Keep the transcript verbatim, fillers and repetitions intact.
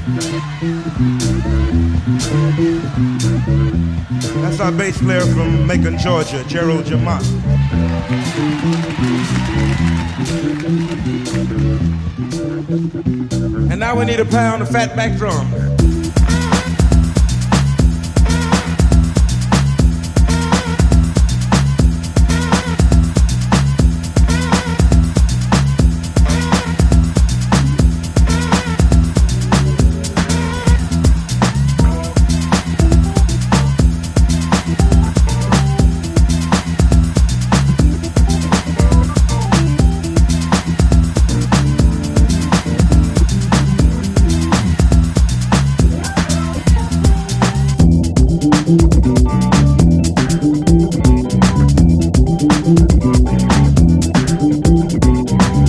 That's our bass player from Macon, Georgia, Gerald Jamont. And now we need a pound of fatback drum.